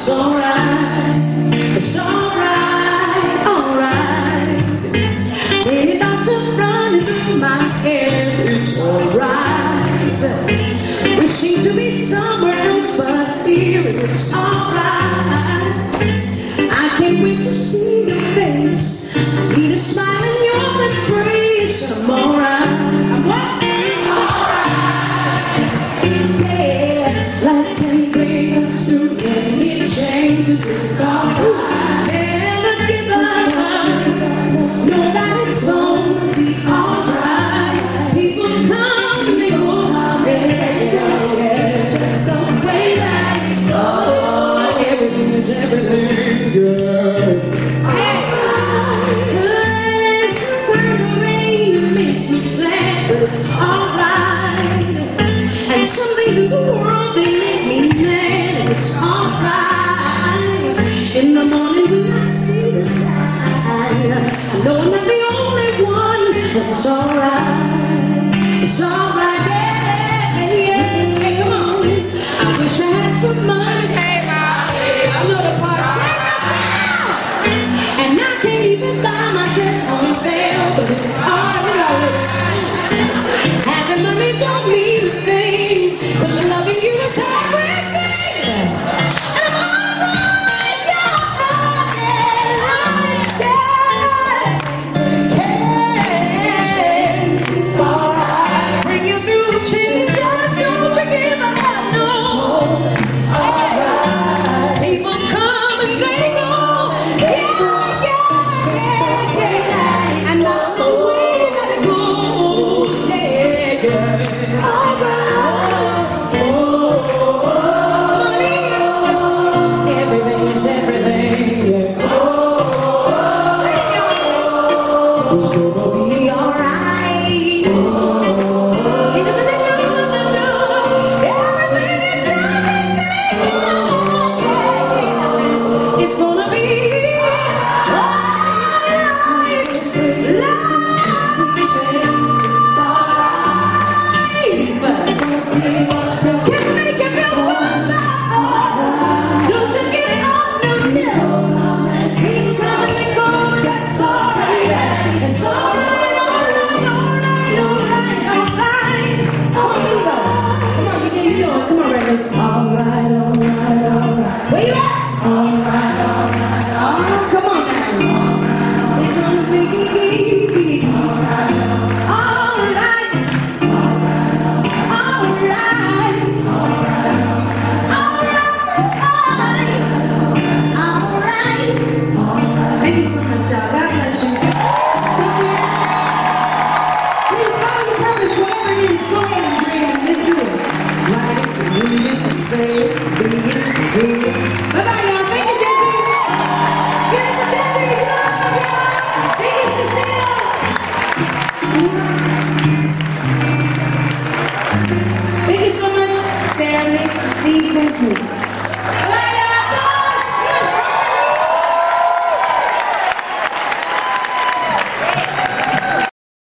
It's alright, it's alright, alright. Any thoughts are running through my head, it's alright. We seem to be somewhere else but here, it's alright. I can't wait to see your face. I need a smile in your embrace. I'm alright. I'm what? Alright. Yeah, life can bring us through any changes. It's alright. Never give up. Know that it's gonna be alright. People come and they go. Just the way that it goes. Everything is everything, girl. Sometimes the rain makes me sad, but it's alright. And some things in the world, they make me mad, and it's alright. In the morning when I see the sign, I know I'm not the only one, but it's alright. It's alright, yeah, yeah, yeah, come on. I wish I had some money. I know the part. And I can't even buy my dress on sale, but it's alright. Having money don't mean a thing, 'cause loving you is everything. And I'm alright, yeah, it's alright. Bring you through the changes, don't you give up, no. Alright. People come and they go. And that's the way that it goes, yeah. Alright. Everything is everything, yeah. It's gonna be alright. Everything is everything, yeah. It's gonna be thank you so much, Sarah. Thank you.